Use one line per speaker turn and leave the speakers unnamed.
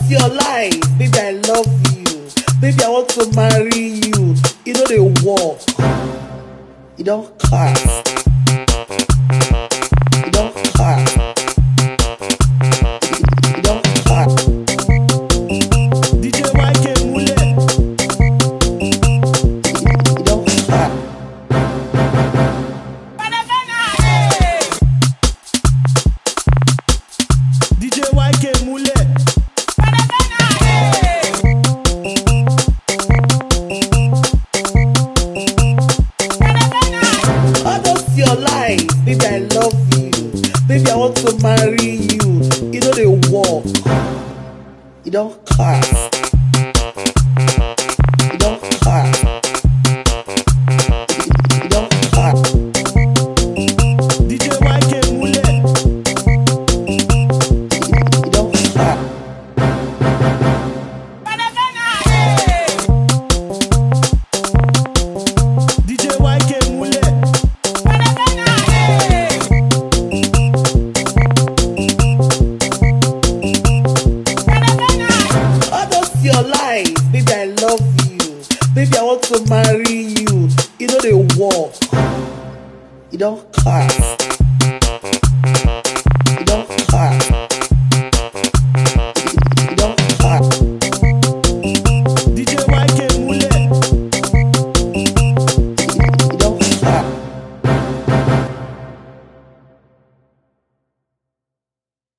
your life, baby, I love you. Baby, I want to marry you. You know they walk. You don't cast. You don't cast. You don't cast.
DJ YK Mule.
You don't cast.
DJ YK Mule.
Your life, baby, I love you. Baby, I want to marry you. You know they walk. You don't cast.